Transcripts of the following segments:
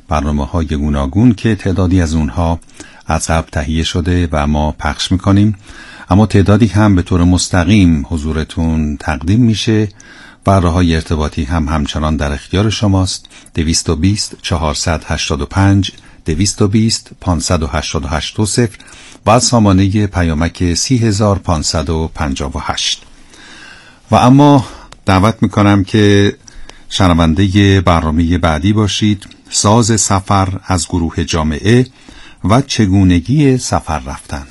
برنامه‌های گوناگون که تعدادی از اونها از قبل تهیه شده و ما پخش میکنیم، اما تعدادی هم به طور مستقیم حضورتون تقدیم میشه و راه‌های ارتباطی هم همچنان در اختیار شماست. 220 485 220 588 و سامانه پیامک 30558. و اما دعوت میکنم که شنونده برنامه بعدی باشید. ساز سفر از گروه جامعه و چگونگی سفر رفتن.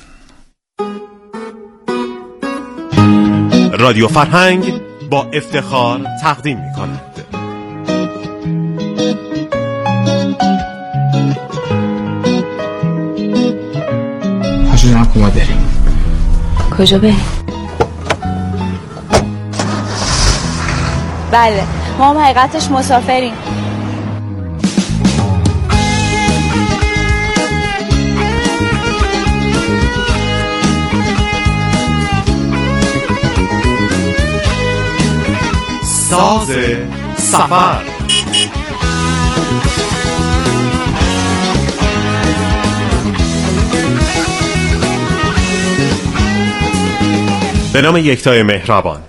رادیو فرهنگ با افتخار تقدیم می‌کند. پاشو جناب کما بریم. کجا بریم؟ بله، ما هم حقیقتش مسافریم. ساز سفر. به نام یکتای مهربان.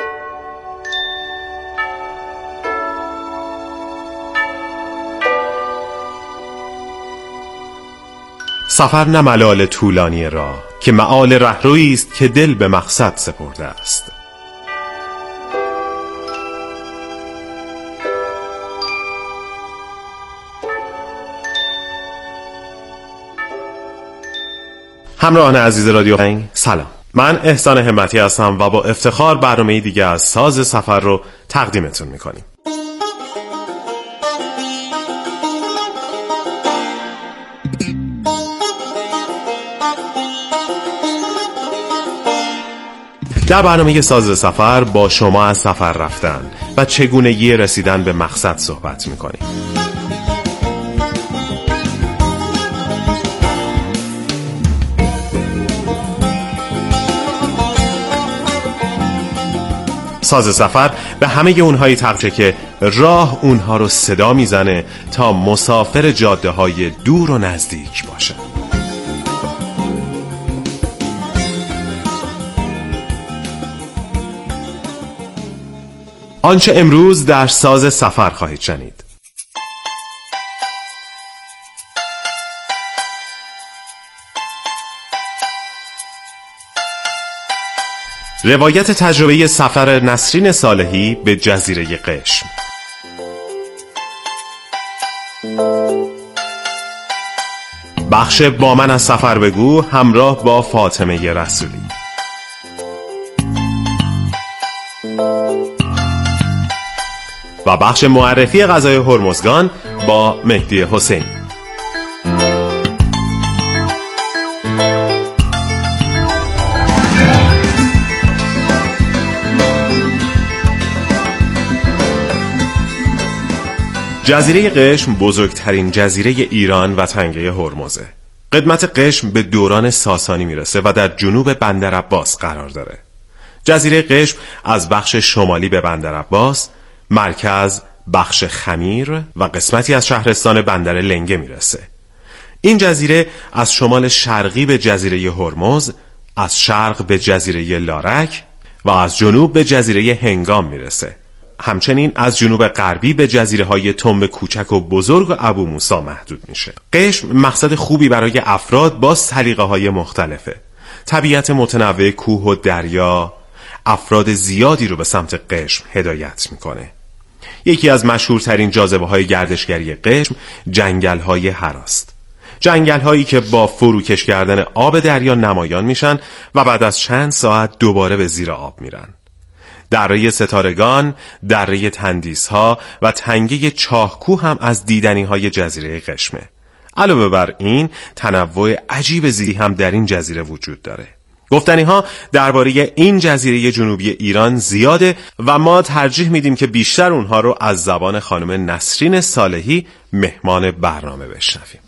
سفر نه ملال طولانی راه، که مآل رهرویی است که دل به مقصد سپرده است. همراهان عزیز رادیو فرهنگ، سلام. من احسان همتی هستم و با افتخار برنامه دیگه از ساز سفر رو تقدیمتون میکنیم. در برنامه ساز سفر با شما از سفر رفتن و چگونگی رسیدن به مقصد صحبت میکنیم. ساز سفر به همه اونهایی تقشه که راه اونها رو صدا میزنه تا مسافر جاده های دور و نزدیک باشه. آنچه امروز در ساز سفر خواهید شنید: روایت تجربه سفر نسرین صالحی به جزیره قشم. بخش با من از سفر بگو همراه با فاطمه رسولی. و بخش معرفی غذای هرمزگان با مهدی حسینی. جزیره قشم بزرگترین جزیره ایران و تنگه هرمزه. قدمت قشم به دوران ساسانی میرسه و در جنوب بندر عباس قرار داره. جزیره قشم از بخش شمالی به بندر عباس، مرکز، بخش خمیر و قسمتی از شهرستان بندر لنگه میرسه. این جزیره از شمال شرقی به جزیره هرمز، از شرق به جزیره لارک و از جنوب به جزیره هنگام میرسه. همچنین از جنوب غربی به جزیره‌های تنب کوچک و بزرگ و ابو موسی محدود میشه. قشم مقصد خوبی برای افراد با سلیقه‌های مختلفه. طبیعت متنوع کوه و دریا افراد زیادی رو به سمت قشم هدایت میکنه. یکی از مشهورترین جاذبه‌های گردشگری قشم جنگل‌های هراست. جنگل‌هایی که با فروکش کردن آب دریا نمایان میشن و بعد از چند ساعت دوباره به زیر آب میرن. دره ستارگان، دره تندیس‌ها و تنگه چاهکوه هم از دیدنی‌های جزیره قشمه. علاوه بر این، تنوع عجیب زیادی هم در این جزیره وجود داره. گفتنی‌ها درباره این جزیره جنوبی ایران زیاده و ما ترجیح میدیم که بیشتر اونها رو از زبان خانم نسرین صالحی مهمان برنامه بشنویم.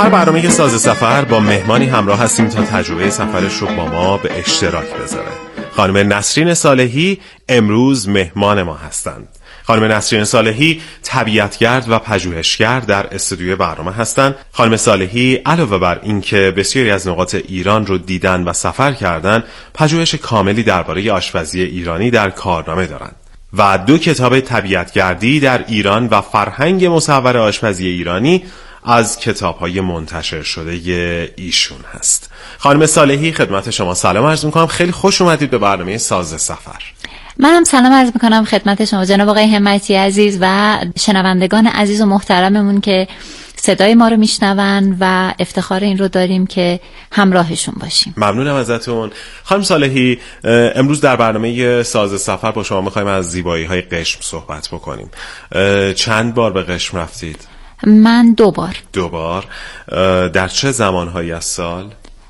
آخر برنامه ساز سفر با مهمانی همراه هستیم تا تجربه سفرش رو با ما به اشتراک بذاره. خانم نسرین صالحی امروز مهمان ما هستند. خانم نسرین صالحی طبیعتگرد و پژوهشگر در استودیوی برنامه هستند. خانم صالحی علاوه بر اینکه بسیاری از نقاط ایران رو دیدن و سفر کردن، پژوهش کاملی درباره آشپزی ایرانی در کارنامه دارند و 2 کتاب طبیعتگردی در ایران و فرهنگ مصور آشپزی ایرانی از کتاب‌های منتشر شده ایشون هست. خانم صالحی خدمت شما سلام عرض می‌کنم. خیلی خوش اومدید به برنامه ساز سفر. منم سلام عرض میکنم خدمت شما جناب آقای همتی عزیز و شنوندگان عزیز و محترممون که صدای ما رو میشنون و افتخار این رو داریم که همراهشون باشیم. ممنونم ازتون. خانم صالحی، امروز در برنامه ساز سفر با شما میخوایم از زیبایی‌های قشم صحبت بکنیم. چند بار به قشم رفتید؟ من 2 بار. 2 بار. در چه زمانهایی از سال؟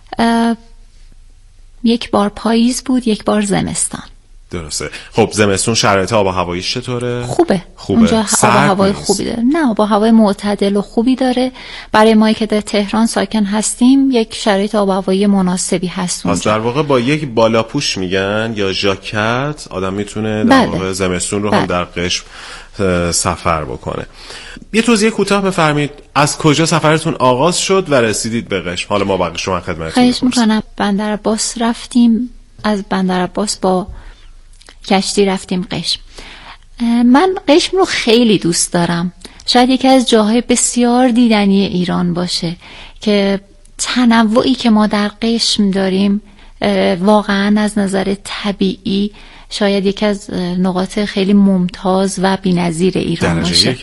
1 بار پاییز بود، 1 بار زمستان. درسته. خب زمستون شرایط آب و هواییش چطوره؟ خوبه. اونجا آب و هوای خوبی داره. نه، آب و هوای معتدل و خوبی داره. برای ما که در تهران ساکن هستیم یک شرایط آب و هوایی مناسبی هست اونجا. پس در واقع با یک بالاپوش میگن یا ژاکت آدم میتونه در واقع زمستون رو هم در قشم سفر بکنه. یه توضیح کوتاه بفرمایید از کجا سفرتون آغاز شد و رسیدید به قشم؟ حالا ما بقیه شما خدمتتون. خواهش میکنم. بندرعباس رفتیم، از بندرعباس با کشتی رفتیم قشم. من قشم رو خیلی دوست دارم. شاید یکی از جاهای بسیار دیدنی ایران باشه که تنوعی که ما در قشم داریم واقعا از نظر طبیعی شاید یکی از نقاط خیلی ممتاز و بی‌نظیر ایران باشه.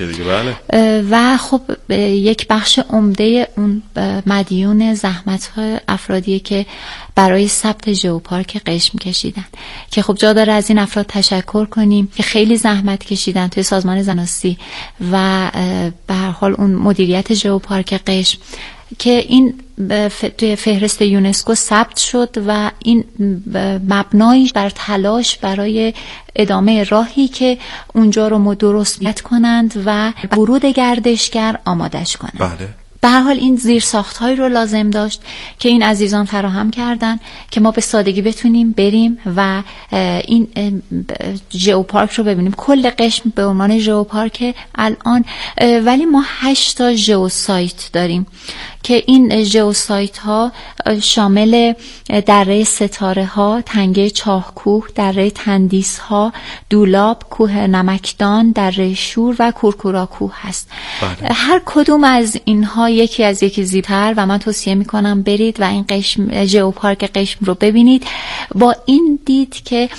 و خب یک بخش عمده اون مدیون زحمت‌های افرادیه که برای ثبت ژئوپارک قشم کشیدن که خب جا داره از این افراد تشکر کنیم که خیلی زحمت کشیدن توی سازمان زناسی و به هر حال اون مدیریت ژئوپارک قشم که این توی فهرست یونسکو ثبت شد و این مبنایی بر تلاش برای ادامه راهی که اونجا رو درست کنند و ورود گردشگر آمادش کنند. بله. به هر حال این زیرساخت‌هایی رو لازم داشت که این عزیزان فراهم کردن که ما به سادگی بتونیم بریم و این ژئوپارک رو ببینیم. کل قشم به عنوان ژئوپارک الان، ولی ما 8 تا ژئوسایت داریم که این ژئوسایت ها شامل دره ستاره ها، تنگه چاهکوه، دره تندیس ها، دولاب، کوه نمکدان، دره شور و کورکورا کوه هست. بله. هر کدوم از اینها یکی از یکی زیباتر و من توصیه میکنم برید و این قشم ژئوپارک قشم رو ببینید با این دید که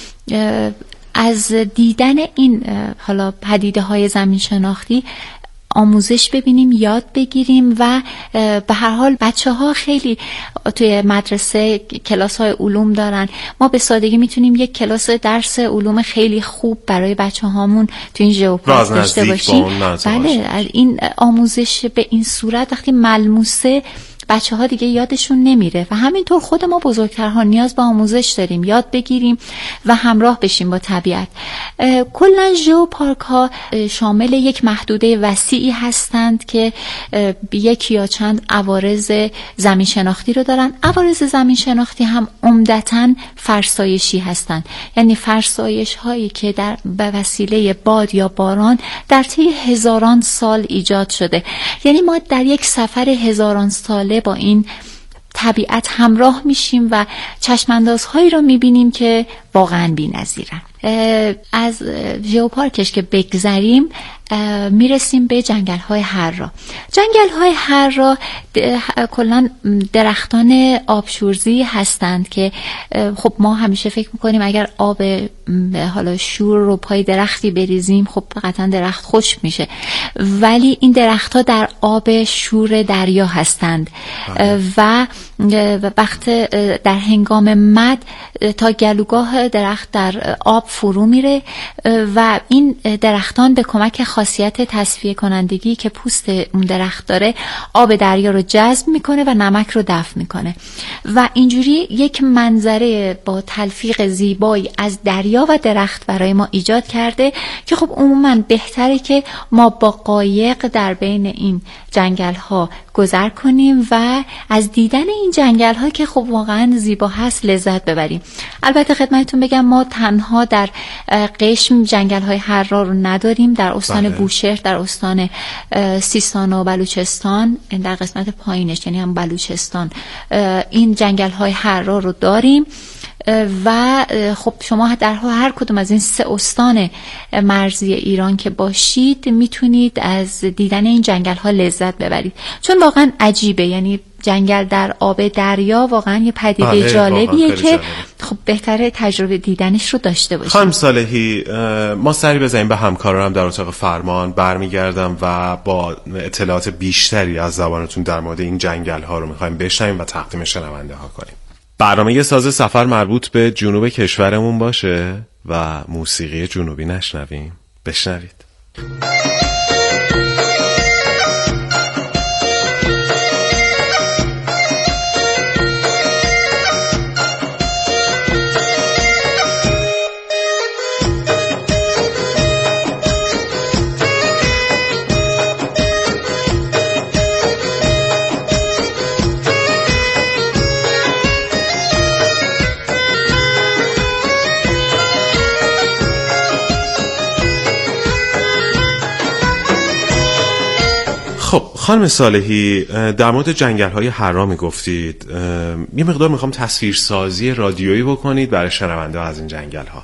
از دیدن این حالا پدیده های زمین شناختی آموزش ببینیم، یاد بگیریم و به هر حال بچه‌ها خیلی توی مدرسه کلاس‌های علوم دارن. ما به سادگی میتونیم یک کلاس درس علوم خیلی خوب برای بچه‌هامون تو این ژئوپارک داشته باشیم. بله، این آموزش به این صورت وقتی ملموسه بچه‌ها دیگه یادشون نمیره و همینطور خود ما بزرگترها نیاز به آموزش داریم، یاد بگیریم و همراه بشیم با طبیعت. کلا ژئوپارک ها شامل یک محدوده وسیعی هستند که یک یا چند عوارض زمین شناختی رو دارن. عوارض زمین شناختی هم عمدتاً فرسایشی هستند، یعنی فرسایش هایی که به وسیله باد یا باران در طی هزاران سال ایجاد شده. یعنی ما در یک سفر هزاران ساله با این طبیعت همراه میشیم و چشماندازهایی رو میبینیم که واقعا بی‌نظیرن. از ژئوپارکش که بگذریم میرسیم به جنگل‌های حرا. جنگل‌های حرا کلاً درختان آبشورزی هستند که خب ما همیشه فکر میکنیم اگر آب حالا شور رو پای درختی بریزیم خب قطعا درخت خشک میشه، ولی این درخت‌ها در آب شور دریا هستند و وقت در هنگام مد تا گلوگاه درخت در آب آب فرو میره و این درختان به کمک خاصیت تصفیه کنندگی که پوست اون درخت داره آب دریا رو جذب میکنه و نمک رو دفع میکنه و اینجوری یک منظره با تلفیق زیبایی از دریا و درخت برای ما ایجاد کرده که خب عموما بهتره که ما با قایق در بین این جنگل ها گذر کنیم و از دیدن این جنگل ها که خب واقعا زیبا هست لذت ببریم. البته خدمتتون بگم ما تنها در قشم جنگل های حرا رو نداریم، در استان بوشهر، در استان سیستان و بلوچستان در قسمت پایینش یعنی هم بلوچستان این جنگل های حرا رو داریم و خب شما در هر کدوم از این 3 استان مرزی ایران که باشید میتونید از دیدن این جنگل ها لذت ببرید چون واقعا عجیبه، یعنی جنگل در آب دریا واقعا یه پدیده جالبیه که خب بهتره تجربه دیدنش رو داشته باشیم. خانم صالحی، ما سری بزنیم به همکارانم در اتاق فرمان، برمیگردم و با اطلاعات بیشتری از زبانتون در مورد این جنگل ها رو میخوایم بشنویم و تقدیم شنونده ها کنیم. برنامه ساز سفر مربوط به جنوب کشورمون باشه و موسیقی جنوبی نشنویم. بشنوید. خب خانم صالحی، در مورد جنگل‌های حرا میگفتید، یه مقدار میخوام تصویرسازی رادیویی بکنید برای شنونده از این جنگل‌ها.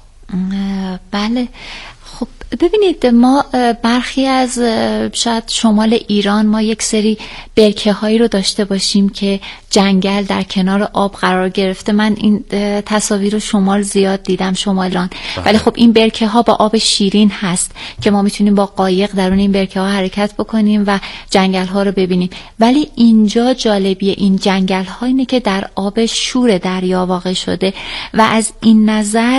بله، خب ببینید ما برخی از شاید شمال ایران ما یک سری برکه هایی رو داشته باشیم که جنگل در کنار آب قرار گرفته. من این تصاویر رو شمال زیاد دیدم، شمالان. ولی خب این برکه ها با آب شیرین هست که ما میتونیم با قایق درون این برکه ها حرکت بکنیم و جنگل ها رو ببینیم. ولی اینجا جالبیه این جنگل ها اینه که در آب شور دریا واقع شده و از این نظر،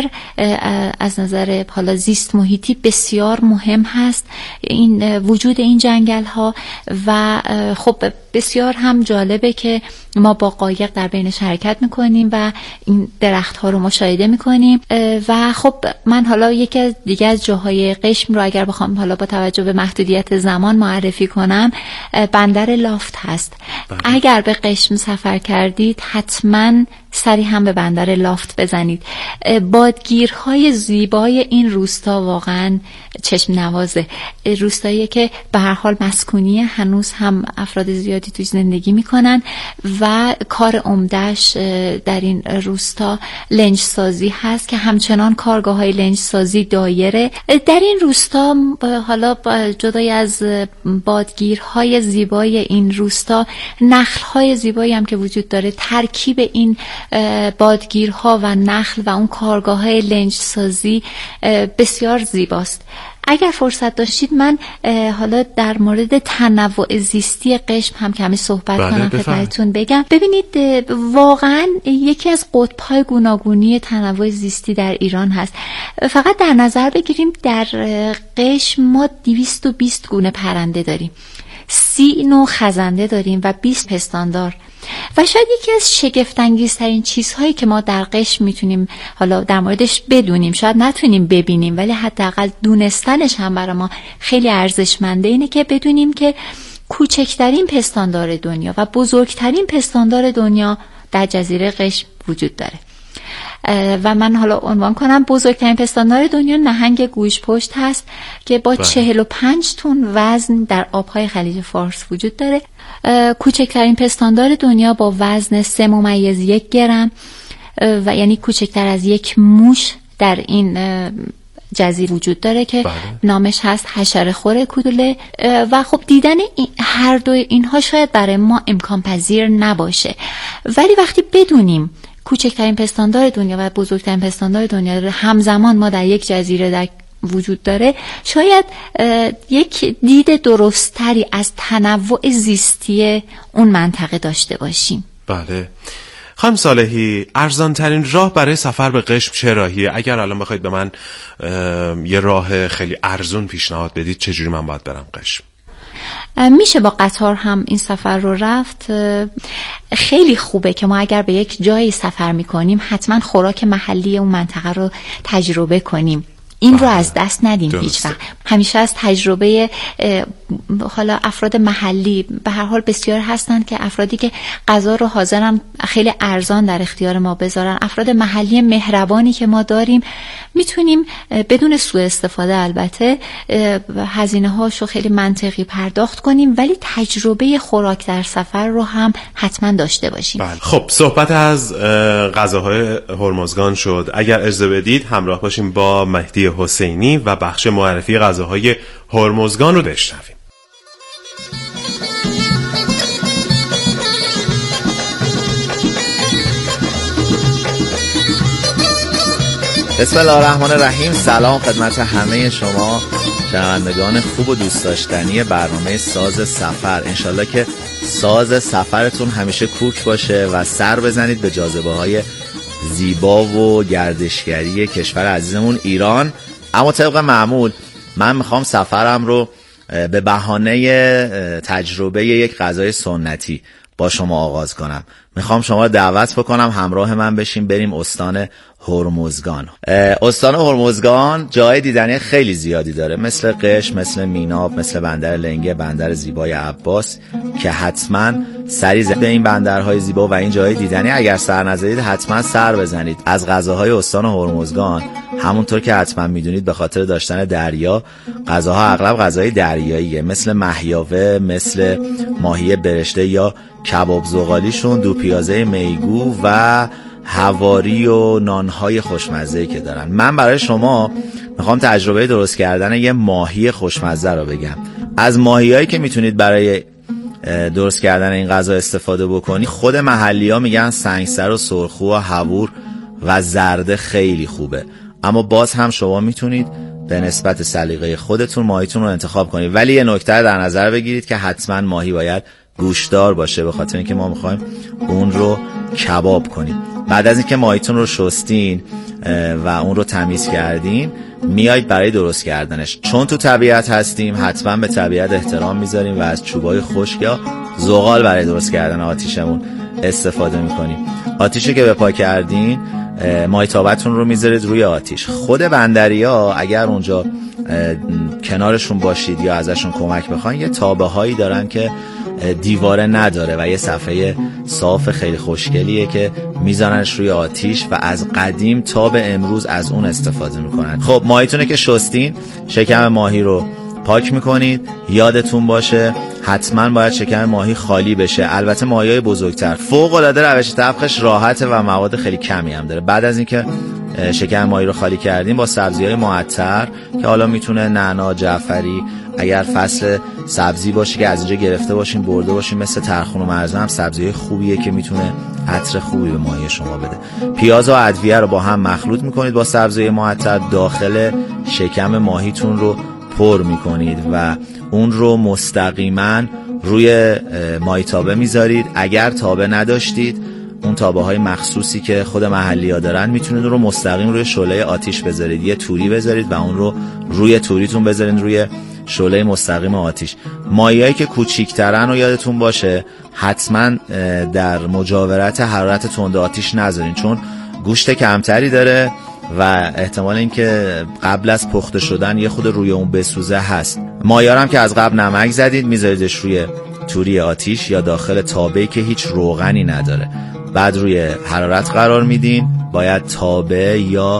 از نظر حالا زیست محیطی بسیار مهم هست این وجود این جنگل ها و خب بسیار هم جالبه که ما با قایق در بینش حرکت میکنیم و این درخت ها رو مشاهده میکنیم و خب من حالا یکی از دیگه از جاهای قشم رو اگر بخوام حالا با توجه به محدودیت زمان معرفی کنم، بندر لافت هست. اگر به قشم سفر کردید حتما سری هم به بندر لافت بزنید. بادگیرهای زیبای این روستا واقعا چشم نوازه. روستایی که به هر حال مسکونیه، هنوز هم افراد زیادی توش زندگی میکنن و کار عمده‌اش در این روستا لنج سازی هست که همچنان کارگاه های لنج سازی دایره. در این روستا حالا جدای از بادگیرهای زیبای این روستا، نخل‌های زیبایی هم که وجود داره، ترکیب این بادگیرها و نخل و اون کارگاه های لنج سازی بسیار زیباست. اگر فرصت داشتید من حالا در مورد تنوع زیستی قشم هم کمی صحبت کنم خدمتتون بگم. ببینید واقعا یکی از قطب‌های گوناگونی تنوع زیستی در ایران هست. فقط در نظر بگیریم در قشم ما 220 گونه پرنده داریم، 30 نوع خزنده داریم و 20 پستاندار. و شاید یکی از شگفت‌انگیزترین چیزهایی که ما در قشم میتونیم حالا در موردش بدونیم، شاید نتونیم ببینیم ولی حداقل دونستنش هم برای ما خیلی ارزشمنده، اینه که بدونیم که کوچکترین پستاندار دنیا و بزرگترین پستاندار دنیا در جزیره قشم وجود داره. و من حالا عنوان کنم بزرگترین پستاندار دنیا نهنگ گوشپشت هست که با 45 تن وزن در آبهای خلیج فارس وجود داره. کوچکترین پستاندار دنیا با وزن 3.1 گرم و یعنی کوچکتر از یک موش در این جزیره وجود داره که نامش هست حشره‌خور کوله. و خب دیدن هر دو اینها شاید برای ما امکان پذیر نباشه، ولی وقتی بدونیم کوچکترین پستاندار دنیا و بزرگترین پستاندار دنیا همزمان ما در یک جزیره در وجود داره، شاید یک دید درستری از تنوع زیستی اون منطقه داشته باشیم. بله. خانم صالحی، ارزان ترین راه برای سفر به قشم چه راهیه؟ اگر الان بخواید به من یه راه خیلی ارزون پیشنهاد بدید چجوری من باید برم قشم؟ میشه با قطار هم این سفر رو رفت. خیلی خوبه که ما اگر به یک جایی سفر میکنیم حتما خوراک محلی اون منطقه رو تجربه کنیم. این رو از دست ندیم هیچ وقت. همیشه از تجربه حالا افراد محلی، به هر حال بسیار هستند که افرادی که غذا رو حاضرن خیلی ارزان در اختیار ما بذارن. افراد محلی مهربانی که ما داریم میتونیم بدون سوء استفاده البته هزینه هاشو خیلی منطقی پرداخت کنیم، ولی تجربه خوراک در سفر رو هم حتما داشته باشیم. بله. خب صحبت از غذاهای هرمزگان شد. اگر اجازه بدید همراه باشیم با مهدی حسینی و بخش معرفی غذاهای هرمزگان رو بشنویم. بسم الله الرحمن الرحیم. سلام خدمت همه شما شنوندگان خوب و دوست داشتنی برنامه ساز سفر. انشالله که ساز سفرتون همیشه کوک باشه و سر بزنید به جاذبه های زیبا و گردشگری کشور عزیزمون ایران. اما طبق معمول من میخوام سفرم رو به بهانه تجربه یک غذای سنتی با شما آغاز کنم. میخوام شما رو دعوت بکنم همراه من بشیم بریم استان هرمزگان. استان هرمزگان جای دیدنی خیلی زیادی داره، مثل قشم، مثل میناب، مثل بندر لنگه، بندر زیبای عباس که حتما سری به این بندرهای زیبا و این جای دیدنی اگر سر نزدید حتما سر بزنید. از غذاهای استان هرمزگان همونطور که حتما میدونید به خاطر داشتن دریا، غذاها اغلب غذای دریاییه، مثل محیاوه، مثل ماهی برشته یا کباب زغالیشون، دو پیازه میگو و حواری و نانهای خوشمزه‌ای که دارن. من برای شما میخوام تجربه درست کردن یه ماهی خوشمزه رو بگم. از ماهیایی که میتونید برای درست کردن این غذا استفاده بکنی، خود محلی‌ها میگن سنگسر و سرخو و حبور و زرده خیلی خوبه، اما باز هم شما میتونید به نسبت سلیقه خودتون ماهیتون رو انتخاب کنید. ولی یه نکته در نظر بگیرید که حتما ماهی باید گوشتار باشه، به خاطر اینکه ما میخوایم اون رو کباب کنیم. بعد از اینکه ماهیتون رو شستین و اون رو تمیز کردین، میایید برای درست کردنش. چون تو طبیعت هستیم حتما به طبیعت احترام میذاریم و از چوبای خشک یا زغال برای درست کردن آتیشمون استفاده میکنیم. آتیشی که بپا کردین، ماهیتابتون رو میذارید روی آتیش. خود بندریا اگر اونجا کنارشون باشید یا ازشون کمک بخواین، یه تابه هایی دارن که دیواره نداره و یه صفحه صاف خیلی خوشگلیه که میزننش روی آتیش و از قدیم تا به امروز از اون استفاده میکنن. خب ماهیتونه که شستین، شکم ماهی رو پاک میکنید. یادتون باشه حتما باید شکم ماهی خالی بشه. البته ماهیای بزرگتر فوق العاده روش طبخش راحته و مواد خیلی کمی هم داره. بعد از اینکه شکم ماهی رو خالی کردیم، با سبزی‌های معطر که حالا میتونه نعنا، جعفری، اگر فصل سبزی باشه که از اینجا گرفته باشیم برده باشیم، مثل ترخون و مرزه هم سبزی‌های خوبیه که میتونه عطر خوبی به ماهی شما بده. پیاز و ادویه رو با هم مخلوط میکنید با سبزی‌های معطر، داخل شکم ماهیتون رو پر میکنید و اون رو مستقیما روی ماهیتابه میذارید. اگر تابه نداشتید، اون تابه های مخصوصی که خود محلی ها دارن، میتونید اون رو مستقیم روی شعله آتیش بذارید. یه توری بذارید و اون رو روی توریتون بذارید روی شعله مستقیم آتیش. ماهیایی که کوچیک‌ترن و یادتون باشه حتما در مجاورت حرارت تند آتیش نذارین، چون گوشت کمتری داره و احتمال اینکه قبل از پخته شدن یه خود روی اون بسوزه هست. ماهی‌ها هم که از قبل نمک زدید، میذاریدش روی توری آتیش یا داخل تابه‌ای که هیچ روغنی نداره. بعد روی حرارت قرار میدین. باید تابه یا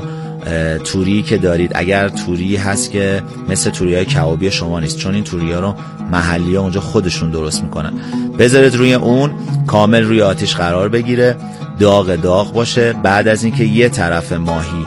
توری که دارید، اگر توری هست که مثل توری‌های کبابی شما نیست، چون این توری‌ها رو محلی‌ها اونجا خودشون درست میکنن، بذارید روی اون کامل روی آتیش قرار بگیره، داغ باشه. بعد از اینکه یه طرف ماهی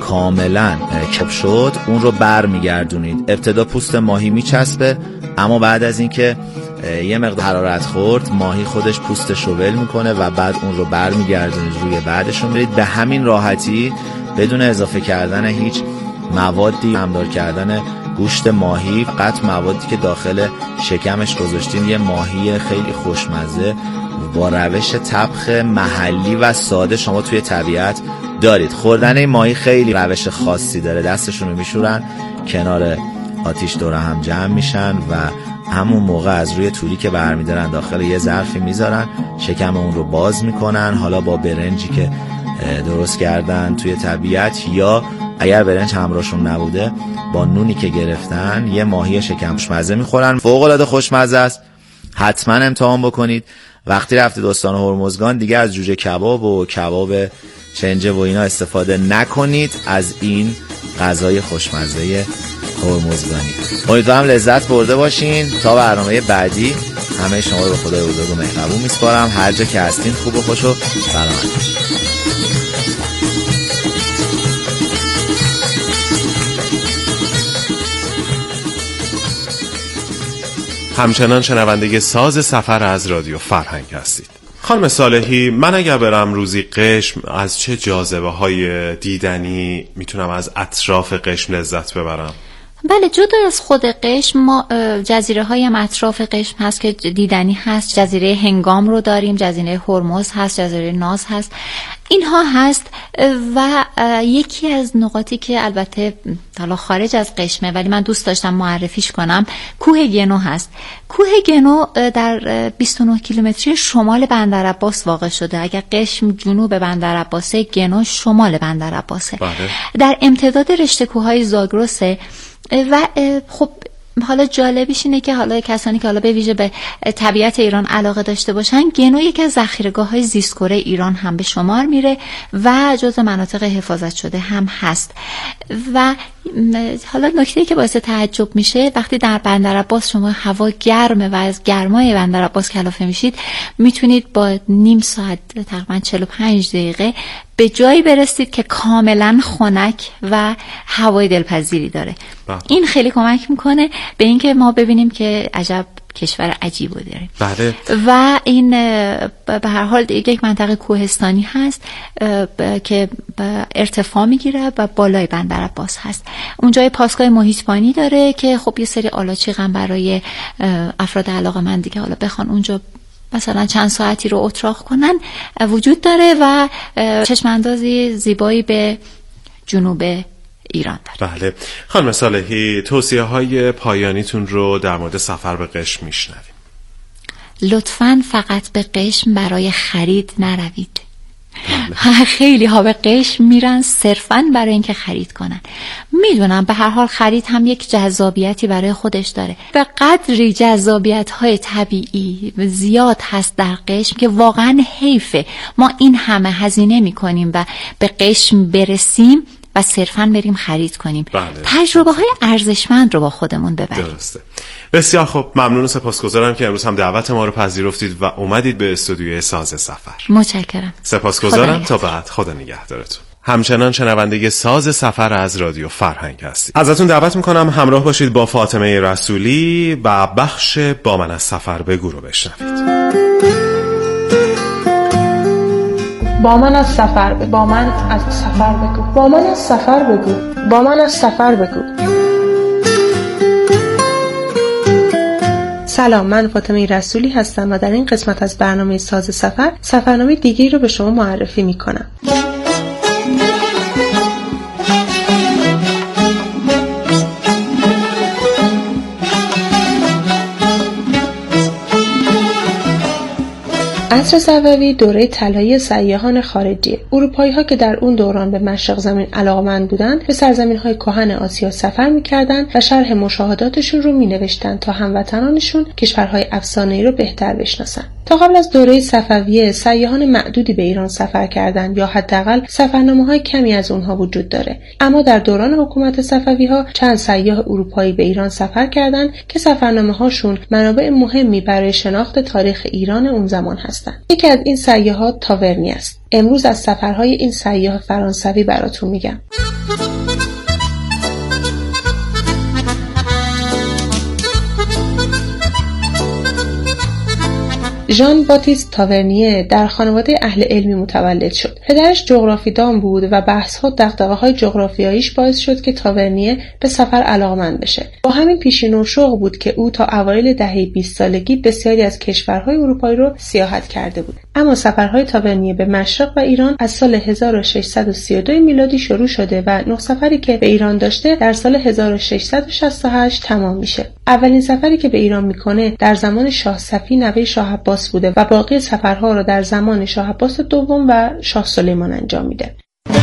کاملا کپ شد، اون رو بر میگردونید. ابتدا پوست ماهی میچسبه، اما بعد از اینکه یه مقدار حرارت خورد، ماهی خودش پوستش رو ول میکنه و بعد اون رو بر میگردونید روی بعدشون برید. به همین راحتی بدون اضافه کردن هیچ موادی، همدار کردن گوشت ماهی، فقط موادی که داخل شکمش گذاشتین، یه ماهی خیلی خوشمزه با روش طبخ محلی و ساده شما توی طبیعت دارید. خوردن این ماهی خیلی روش خاصی داره. دستشون رو میشورن، کنار آتیش دور هم جمع میشن و همون موقع از روی توری که برمیدارن داخل یه ظرفی میذارن، شکم اون رو باز میکنن، حالا با برنجی که درست کردن توی طبیعت یا اگر برنج همراهشون نبوده با نونی که گرفتن یه ماهی شکم خوشمزه میخورن. فوق العاده خوشمزه است، حتما امتحان بکنید. وقتی رفتید استان هرمزگان دیگه از جوجه کباب و کباب چنجه و اینا استفاده نکنید، از این غذای خوشمزه هرمزگانی. امیدوارم لذت برده باشین. تا برنامه بعدی همه شما رو به خدای بزرگ و مهربون میسپارم. هر جا که هستین خوب و خوش و سلامت باشین. همچنان شنونده ساز سفر از رادیو فرهنگ هستید. خانم صالحی، من اگر برم روزی قشم از چه جاذبه های دیدنی میتونم از اطراف قشم لذت ببرم؟ بله، جدا از خود قشم ما جزیره های هم اطراف قشم هست که دیدنی هست. جزیره هنگام رو داریم، جزیره هرمز هست، جزیره ناز هست، اینها هست. و یکی از نقاطی که البته حالا خارج از قشمه ولی من دوست داشتم معرفیش کنم، کوه گنو هست. کوه گنو در 29 کیلومتری شمال بندرعباس واقع شده. اگر قشم جنوب بندرعباسه، گنو شمال بندرعباسه. در امتداد رشته کوههای زاگرسه. و خب حالا جالبیش اینه که حالا کسانی که حالا به ویژه به طبیعت ایران علاقه داشته باشن، گنو یکی از ذخیره‌گاه‌های زیست‌کره ایران هم به شمار میره و جزو مناطق حفاظت شده هم هست. و حالا نکته‌ای که باعث تعجب میشه وقتی در بندرعباس شما هوا گرمه و از گرمای بندرعباس کلافه میشید، میتونید با نیم ساعت تقریبا 45 دقیقه به جایی برسید که کاملا خنک و هوای دلپذیری داره. این خیلی کمک میکنه به اینکه ما ببینیم که عجب کشور عجیبی داریم. بله. و این به هر حال یک منطقه کوهستانی هست که ارتفاع میگیره و بالای بندرعباس هست. اونجا پاسگاه محیطبانی داره که خب یه سری آلاچیق هم برای افراد علاقه‌مند دیگه حالا بخوان اونجا مثلا چند ساعتی رو اتراق کنن وجود داره و چشماندازی زیبایی به جنوب ایران داره. بله. خانم صالحی، توصیه های پایانیتون رو در مورد سفر به قشم میشنویم. لطفاً فقط به قشم برای خرید نروید. خیلی ها به قشم میرن صرفاً برای اینکه خرید کنن. میدونم به هر حال خرید هم یک جذابیتی برای خودش داره. به قدری جذابیت های طبیعی زیاد هست در قشم که واقعاً حیفه ما این همه هزینه میکنیم و به قشم برسیم و صرفاً بریم خرید کنیم. بله. تجربه های ارزشمند رو با خودمون ببریم. درسته. بسیار خوب، ممنون و سپاسگزارم که امروز هم دعوت ما رو پذیرفتید و اومدید به استودیوی ساز سفر. متشکرم. سپاسگزارم. تا بعد. خدا نگهدارتون. همچنان شنونده ساز سفر از رادیو فرهنگ هستید. ازتون دعوت میکنم همراه باشید با فاطمه رسولی و بخش با من از سفر بگو رو بشنوید. با من از سفر بگو، با من از سفر بگو، با من از سفر بگو، با من از سفر بگو. سلام، من فاطمه رسولی هستم و در این قسمت از برنامه ساز سفر سفرنامه دیگه‌ای رو به شما معرفی می‌کنم. عصر صفوی دوره طلایی سیاحان خارجی. اروپایی‌ها که در اون دوران به مشرق زمین علاقه‌مند بودند، به سرزمین‌های کهن آسیا سفر می‌کردند و شرح مشاهداتشون رو می‌نوشتند تا هموطنانشون کشورهای افسانه‌ای رو بهتر بشناسن. تا قبل از دوره صفویه سیاحان معدودی به ایران سفر کردند یا حداقل سفرنامه‌های کمی از اونها وجود داره. اما در دوران حکومت صفوی‌ها چند سیاح اروپایی به ایران سفر کردند که سفرنامه‌هاشون منابع مهمی برای شناخت تاریخ ایران اون زمان هستند. یکی از این سیاحات تاورنی است. امروز از سفرهای این سیاح فرانسوی براتون میگم. ژان باتیست تاورنیه در خانواده اهل علمی متولد شد. پدرش جغرافیدان بود و بحث‌ها و دغدغه‌های جغرافیاییش باعث شد که تاورنیه به سفر علاقه‌مند بشه. با همین پیشین و شوق بود که او تا اوایل دهه 20 سالگی بسیاری از کشورهای اروپایی رو سیاحت کرده بود. اما سفرهای تاورنیه به مشرق و ایران از سال 1632 میلادی شروع شده و 9 سفری که به ایران داشته در سال 1668 تمام میشه. اولین سفری که به ایران میکنه در زمان شاه صفی نوه شاه عباس بوده و باقی سفرها را در زمان شاه عباس دوم و شاه سلیمان انجام میده.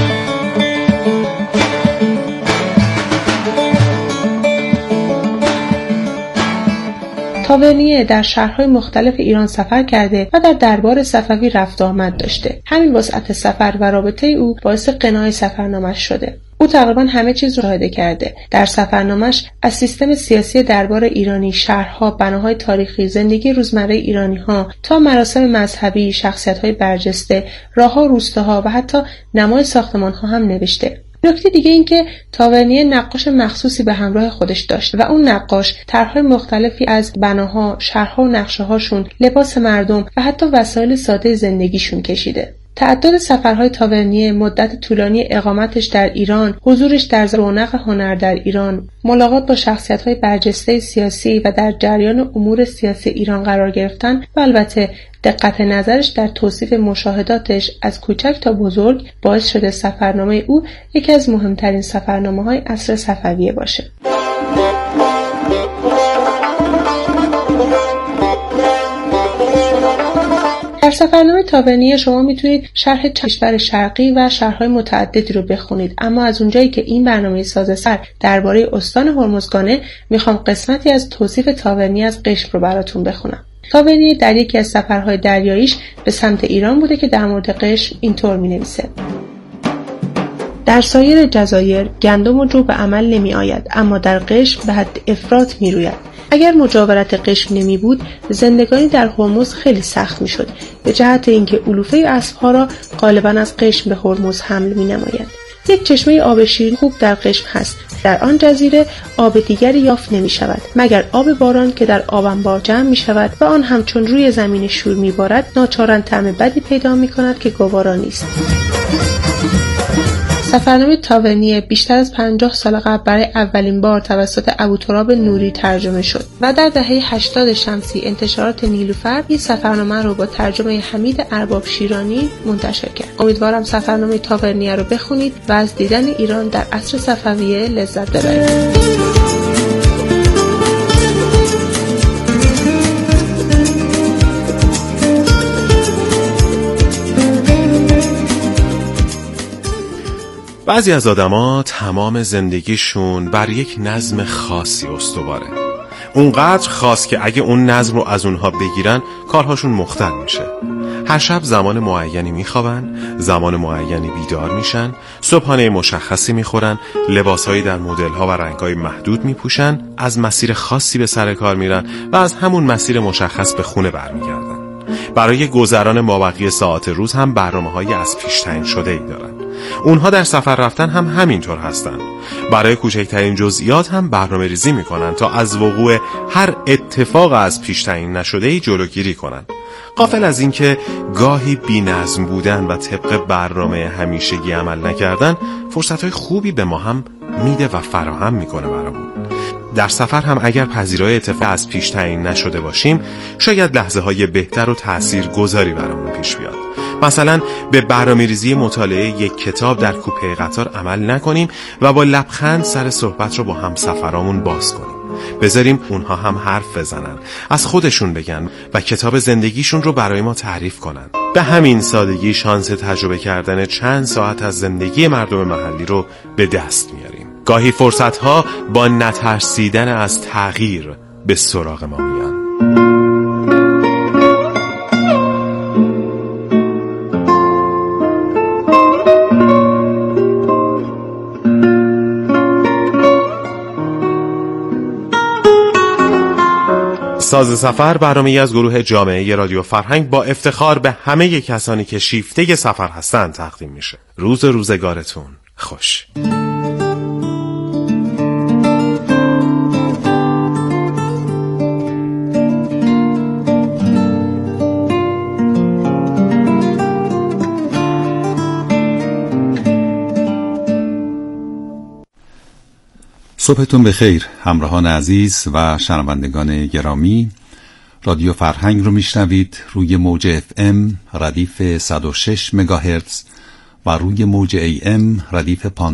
تاورنیه در شهرهای مختلف ایران سفر کرده و در دربار صفوی رفت آمد داشته. همین وسعت سفر و رابطه او باعث غنای سفرنامه‌اش شده. او تقریبا همه چیز رو مشاهده کرده. در سفرنامه‌اش از سیستم سیاسی دربار ایرانی، شهرها، بناهای تاریخی، زندگی روزمره ایرانی‌ها تا مراسم مذهبی، شخصیت‌های برجسته، راه‌ها، روستاها و حتی نمای ساختمان‌ها هم نوشته. نکته دیگه این که تاورنیه نقاش مخصوصی به همراه خودش داشت و اون نقاش طرح‌های مختلفی از بناها، شهرها و نقشه‌هاشون، لباس مردم و حتی وسایل ساده زندگیشون کشیده. تعداد سفرهای تاورنیه، مدت طولانی اقامتش در ایران، حضورش در رونق هنر در ایران، ملاقات با شخصیت‌های برجسته سیاسی و در جریان امور سیاسی ایران قرار گرفتن و البته دقت نظرش در توصیف مشاهداتش از کوچک تا بزرگ باعث شده سفرنامه او یکی از مهمترین سفرنامه‌های عصر صفویه باشه. در سفرنامه تاورنیه شما میتونید شرح کشور شرقی و شهرهای متعددی رو بخونید، اما از اونجایی که این برنامه ساز سر درباره استان هرمزگانه، میخوام قسمتی از توصیف تاورنیه از قشم رو براتون بخونم. تاورنیه در یکی از سفرهای دریاییش به سمت ایران بوده که در مورد قشم اینطور مینویسه: در سایر جزایر گندم و جو به عمل نمی آید، اما در قشم به حد افراط می روید. اگر مجاورت قشم نمی بود، زندگانی در هرمز خیلی سخت می شد، به جهت اینکه علوفه اسبها را غالبا از قشم به هرمز حمل می نماید. یک چشمه آب شیرین خوب در قشم هست. در آن جزیره آب دیگری یافت نمی شود مگر آب باران که در آب انبار جمع می شود و آن همچون روی زمین شور می بارد، ناچارن طعم بدی پیدا می کند که گوارا نیست. سفرنامه تاورنیه بیشتر از 50 سال قبل برای اولین بار توسط ابوتراب نوری ترجمه شد و در دهه 80 شمسی انتشارات نیلوفر این سفرنامه رو با ترجمه حمید ارباب شیرانی منتشر کرد. امیدوارم سفرنامه تاورنیه رو بخونید و از دیدن ایران در عصر صفویه لذت ببرید. بعضی از آدما تمام زندگیشون بر یک نظم خاصی استواره. اونقدر خاص که اگه اون نظم رو از اونها بگیرن کارهاشون مختل میشه. هر شب زمان معینی میخوابن، زمان معینی بیدار میشن، صبحانه مشخصی میخورن، لباسهایی در مدل‌ها و رنگ‌های محدود میپوشن، از مسیر خاصی به سر کار میرن و از همون مسیر مشخص به خونه برمیگردن. برای گذران مابقی ساعات روز هم برنامه‌های از پیش تعیین شده‌ای دارن. اونها در سفر رفتن هم همینطور هستن. برای کوچکترین جزئیات هم برنامه ریزی میکنن تا از وقوع هر اتفاق از پیش تعیین نشده‌ای جلوگیری کنن. غافل از این که گاهی بی‌نظم بودن و طبق برنامه همیشگی عمل نکردن فرصت‌های خوبی به ما هم میده و فراهم میکنه برامون. در سفر هم اگر پذیرای اتفاق از پیش تعیین نشده باشیم، شاید لحظه‌های بهتر و تاثیرگذاری برامون پیش بیاد. مثلا به برنامه‌ریزی مطالعه یک کتاب در کوپه قطار عمل نکنیم و با لبخند سر صحبت رو با همسفرامون باز کنیم. بذاریم اونها هم حرف بزنن، از خودشون بگن و کتاب زندگیشون رو برای ما تعریف کنن. به همین سادگی شانس تجربه کردن چند ساعت از زندگی مردم محلی رو به دست میاریم. گاهی فرصت‌ها با نترسیدن از تغییر به سراغ ما میان. ساز سفر برنامه‌ای از گروه جامعه رادیو فرهنگ با افتخار به همه کسانی که شیفته سفر هستند تقدیم میشه. روزگارتون خوش. صبحتون بخیر همراهان عزیز و شنوندگان گرامی. رادیو فرهنگ رو میشنوید روی موج FM ردیف 106 مگاهرتز و روی موج AM ردیف